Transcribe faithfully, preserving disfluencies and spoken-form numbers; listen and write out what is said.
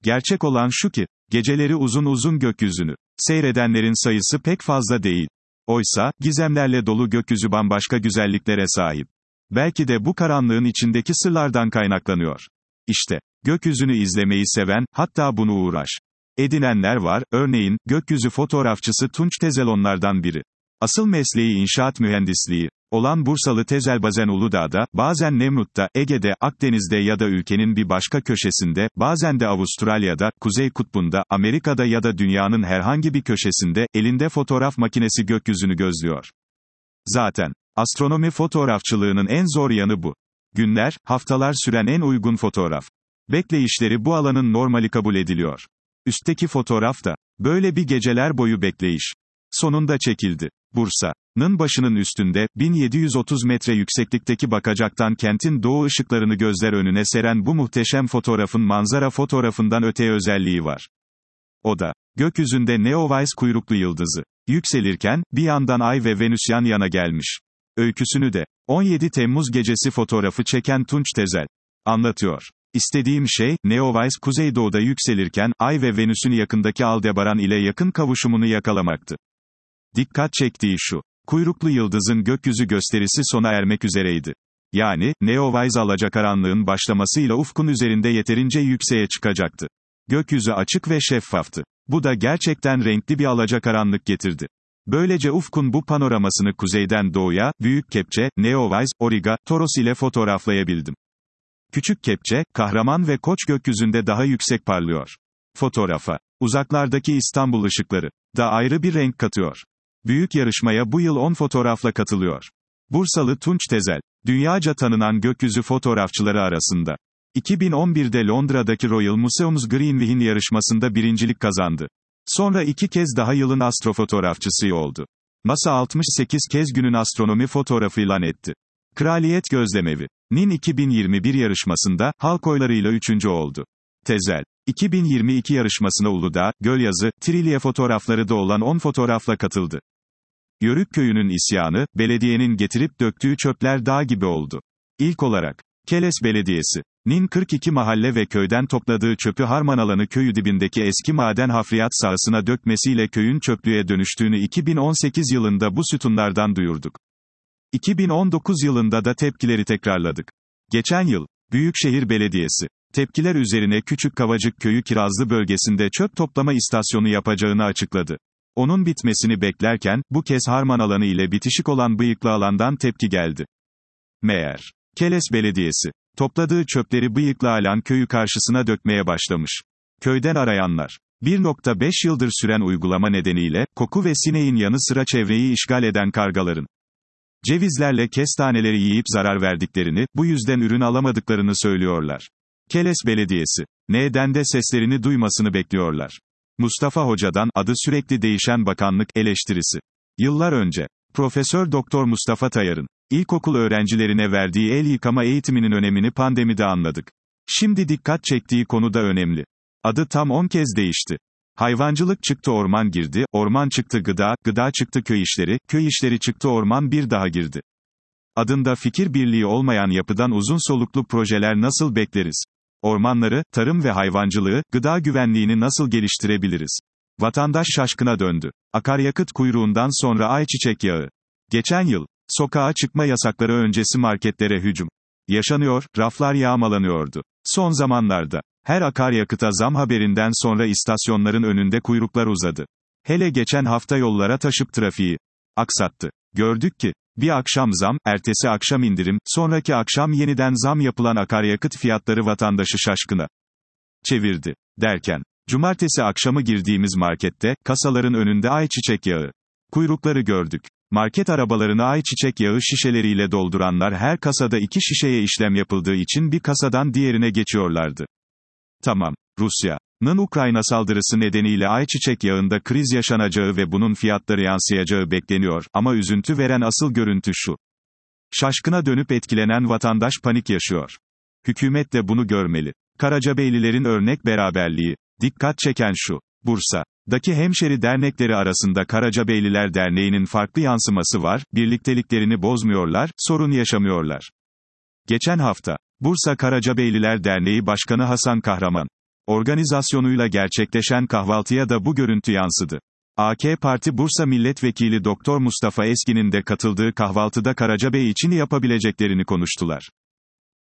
Gerçek olan şu ki, geceleri uzun uzun gökyüzünü seyredenlerin sayısı pek fazla değil. Oysa, gizemlerle dolu gökyüzü bambaşka güzelliklere sahip. Belki de bu karanlığın içindeki sırlardan kaynaklanıyor. İşte, gökyüzünü izlemeyi seven, hatta bunu uğraş edinenler var, örneğin, gökyüzü fotoğrafçısı Tunç Tezel onlardan biri. Asıl mesleği inşaat mühendisliği olan Bursalı Tezel bazen Uludağ'da, bazen Nemrut'ta, Ege'de, Akdeniz'de ya da ülkenin bir başka köşesinde, bazen de Avustralya'da, Kuzey Kutbu'nda, Amerika'da ya da dünyanın herhangi bir köşesinde, elinde fotoğraf makinesi gökyüzünü gözlüyor. Zaten, astronomi fotoğrafçılığının en zor yanı bu. Günler, haftalar süren en uygun fotoğraf bekleyişleri bu alanın normali kabul ediliyor. Üstteki fotoğraf da, böyle bir geceler boyu bekleyiş sonunda çekildi. Bursa'nın başının üstünde, bin yedi yüz otuz metre yükseklikteki bakacaktan kentin doğu ışıklarını gözler önüne seren bu muhteşem fotoğrafın manzara fotoğrafından öteye özelliği var. O da, gökyüzünde Neowise kuyruklu yıldızı yükselirken, bir yandan Ay ve Venüs yan yana gelmiş. Öyküsünü de, on yedi Temmuz gecesi fotoğrafı çeken Tunç Tezel anlatıyor. İstediğim şey, Neowise kuzeydoğuda yükselirken, Ay ve Venüs'ün yakındaki Aldebaran ile yakın kavuşumunu yakalamaktı. Dikkat çektiği şu, kuyruklu yıldızın gökyüzü gösterisi sona ermek üzereydi. Yani, Neowise alacakaranlığın başlamasıyla ufkun üzerinde yeterince yükseğe çıkacaktı. Gökyüzü açık ve şeffaftı. Bu da gerçekten renkli bir alacakaranlık getirdi. Böylece ufkun bu panoramasını kuzeyden doğuya, büyük kepçe, Neowise, Auriga, Toros ile fotoğraflayabildim. Küçük kepçe, Kahraman ve Koç gökyüzünde daha yüksek parlıyor. Fotoğrafa, uzaklardaki İstanbul ışıkları da ayrı bir renk katıyor. Büyük yarışmaya bu yıl on fotoğrafla katılıyor. Bursalı Tunç Tezel, dünyaca tanınan gökyüzü fotoğrafçıları arasında. iki bin on birde Londra'daki Royal Museums Greenwich'in yarışmasında birincilik kazandı. Sonra iki kez daha yılın astrofotoğrafçısı oldu. NASA altmış sekiz kez günün astronomi fotoğrafı ilan etti. Kraliyet Gözlemevi'nin iki bin yirmi bir yarışmasında, halk oylarıyla üçüncü oldu. Tezel, iki bin yirmi iki yarışmasına Uludağ, Gölyazı, Trilye fotoğrafları da olan on fotoğrafla katıldı. Yörük köyünün isyanı, belediyenin getirip döktüğü çöpler dağ gibi oldu. İlk olarak, Keles Belediyesi'nin kırk iki mahalle ve köyden topladığı çöpü Harmanalanı köyü dibindeki eski maden hafriyat sahasına dökmesiyle köyün çöplüğe dönüştüğünü iki bin on sekiz yılında bu sütunlardan duyurduk. iki bin on dokuz yılında da tepkileri tekrarladık. Geçen yıl, Büyükşehir Belediyesi, tepkiler üzerine Küçük Kavacık Köyü Kirazlı bölgesinde çöp toplama istasyonu yapacağını açıkladı. Onun bitmesini beklerken, bu kez Harmanalanı ile bitişik olan Bıyıklı alandan tepki geldi. Meğer, Keles Belediyesi, topladığı çöpleri Bıyıklı Alan köyü karşısına dökmeye başlamış. Köyden arayanlar, bir nokta beş yıldır süren uygulama nedeniyle, koku ve sineğin yanı sıra çevreyi işgal eden kargaların, cevizlerle kestaneleri yiyip zarar verdiklerini, bu yüzden ürün alamadıklarını söylüyorlar. Keles Belediyesi, neden de seslerini duymasını bekliyorlar. Mustafa Hoca'dan, adı sürekli değişen bakanlık, eleştirisi. Yıllar önce, Profesör Doktor Mustafa Tayar'ın, ilkokul öğrencilerine verdiği el yıkama eğitiminin önemini pandemide anladık. Şimdi dikkat çektiği konu da önemli. Adı tam on kez değişti. Hayvancılık çıktı orman girdi, orman çıktı gıda, gıda çıktı köy işleri, köy işleri çıktı orman bir daha girdi. Adında fikir birliği olmayan yapıdan uzun soluklu projeler nasıl bekleriz? Ormanları, tarım ve hayvancılığı, gıda güvenliğini nasıl geliştirebiliriz? Vatandaş şaşkına döndü. Akaryakıt kuyruğundan sonra ayçiçek yağı. Geçen yıl, sokağa çıkma yasakları öncesi marketlere hücum yaşanıyor, raflar yağmalanıyordu. Son zamanlarda, her akaryakıta zam haberinden sonra istasyonların önünde kuyruklar uzadı. Hele geçen hafta yollara taşıp trafiği aksattı. Gördük ki, bir akşam zam, ertesi akşam indirim, sonraki akşam yeniden zam yapılan akaryakıt fiyatları vatandaşı şaşkına çevirdi. Derken, cumartesi akşamı girdiğimiz markette, kasaların önünde ayçiçek yağı kuyrukları gördük. Market arabalarını ayçiçek yağı şişeleriyle dolduranlar her kasada iki şişeye işlem yapıldığı için bir kasadan diğerine geçiyorlardı. Tamam, Rusya'nın Ukrayna saldırısı nedeniyle ayçiçek yağında kriz yaşanacağı ve bunun fiyatları yansıyacağı bekleniyor, ama üzüntü veren asıl görüntü şu. Şaşkına dönüp etkilenen vatandaş panik yaşıyor. Hükümet de bunu görmeli. Karacabeylilerin örnek beraberliği. Dikkat çeken şu. Bursa'daki hemşeri dernekleri arasında Karacabeyliler Derneği'nin farklı yansıması var, birlikteliklerini bozmuyorlar, sorun yaşamıyorlar. Geçen hafta, Bursa Karacabeyliler Derneği Başkanı Hasan Kahraman, organizasyonuyla gerçekleşen kahvaltıya da bu görüntü yansıdı. A K Parti Bursa Milletvekili Doktor Mustafa Eskin'in de katıldığı kahvaltıda Karacabey için yapabileceklerini konuştular.